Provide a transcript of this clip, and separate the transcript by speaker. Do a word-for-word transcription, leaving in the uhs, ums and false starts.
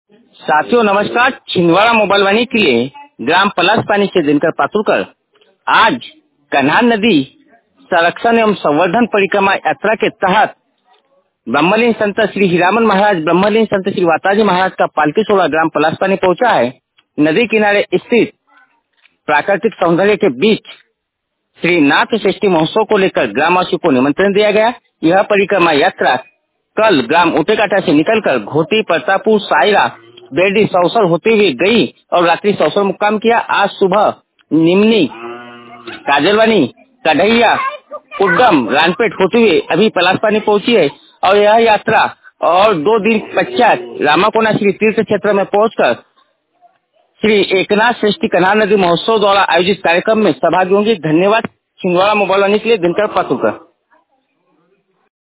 Speaker 1: साथियों नमस्कार। छिंदवाड़ा मोबाइल वाणी के लिए ग्राम पलासपानी से दिनकर पातुरकर आज कन्हार नदी संरक्षण एवं संवर्धन परिक्रमा यात्रा के तहत ब्रह्मलीन संत श्री हीरामन महाराज, ब्रह्मलीन संत श्री वाताजी महाराज का पालकी सोलह ग्राम पलासपानी पहुंचा है। नदी किनारे स्थित प्राकृतिक सौंदर्य के बीच श्री नाथ षष्ठी महोत्सव को लेकर ग्रामवासियों को निमंत्रण दिया गया। यह परिक्रमा यात्रा कल ग्राम उटेकाटा से निकलकर घोटी, प्रतापपुर, सायरा, बेरडी, सौसर होते हुए गई और रात्रि सौसर मुक्काम किया। आज सुबह निमनी, काजलवानी, कढ़ैया, उद्गम, रानपेट होते हुए अभी पलासपानी पहुंची है और यह यात्रा और दो दिन पश्चात रामाकोना श्री तीर्थ क्षेत्र में पहुंचकर श्री एकनाथ षष्ठी कन्हार नदी महोत्सव द्वारा आयोजित कार्यक्रम में सहभागी होंगे। धन्यवाद। छिंदवाड़ा मोबाइल वाणी के लिए दिनकर पातुरकर।